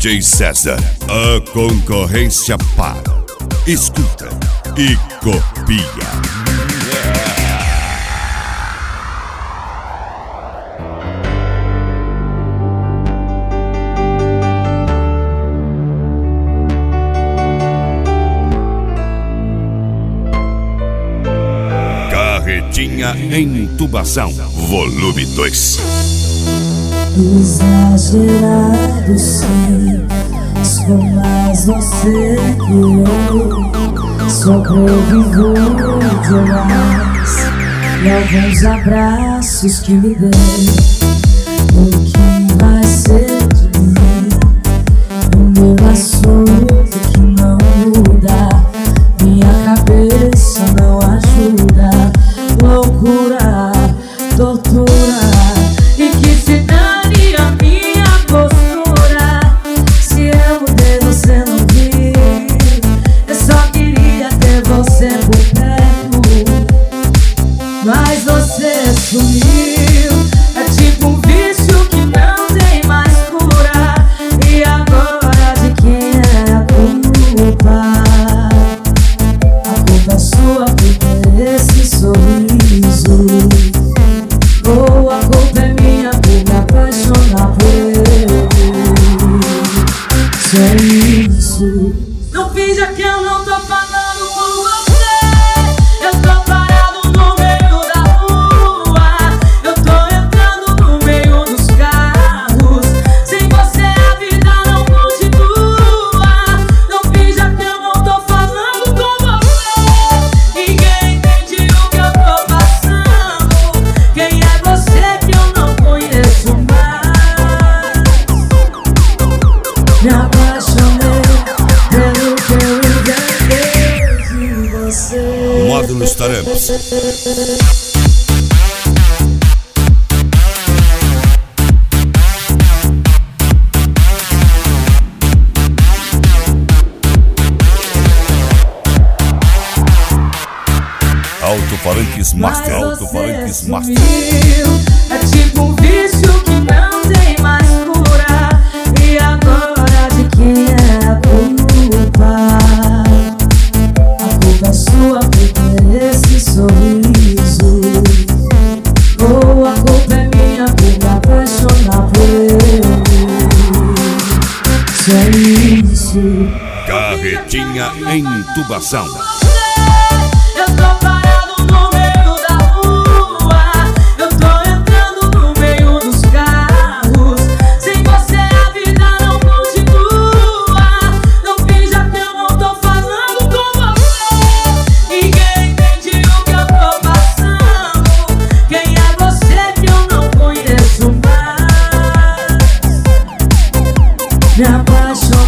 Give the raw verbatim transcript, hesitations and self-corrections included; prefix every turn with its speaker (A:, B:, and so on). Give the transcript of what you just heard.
A: J César, a concorrência para. Escuta e copia. Carretinha em Intubação, volume dois.
B: Exagerado sim, sou mais você que eu. Sobrevivo demais e alguns abraços que me dei. O que vai ser de mim? O meu assunto que não muda, minha cabeça não ajuda. Loucura, tortura, e que se dane a minha postura. Se eu mudei, você não viu. Eu só queria ter você por perto, mas você sumiu. É tipo um vício que não tem mais cura. E agora de quem é a culpa? A culpa é sua por ter esse sorriso, ou a culpa é minha por me apaixonar por ele. Só isso. Não finja que eu não tô falando com você. Eu tô parado no meio da rua. Eu tô entrando no meio dos carros. Sem você a vida não continua. Não finja que eu não tô falando com você. Ninguém entende o que eu tô passando. Quem é você que eu não conheço mais? Me apaixonei pelo que eu inventei de você.
A: Módulos Taramps. Alto-falantes Master. Alto-falantes Master.
B: É tipo um vício que não tem mais cura. E agora de quem é a culpa? A culpa é sua por ter esse sorriso, ou a culpa é minha por me apaixonar por ele. Só isso.
A: Carretinha em Intubação.
B: Eu tô parado no meio da rua. Eu tô entrando no meio dos carros. Sem você a vida não continua. Não finja que eu não tô falando com você. Ninguém entende o que eu tô passando. Quem é você que eu não conheço mais? Me apaixonei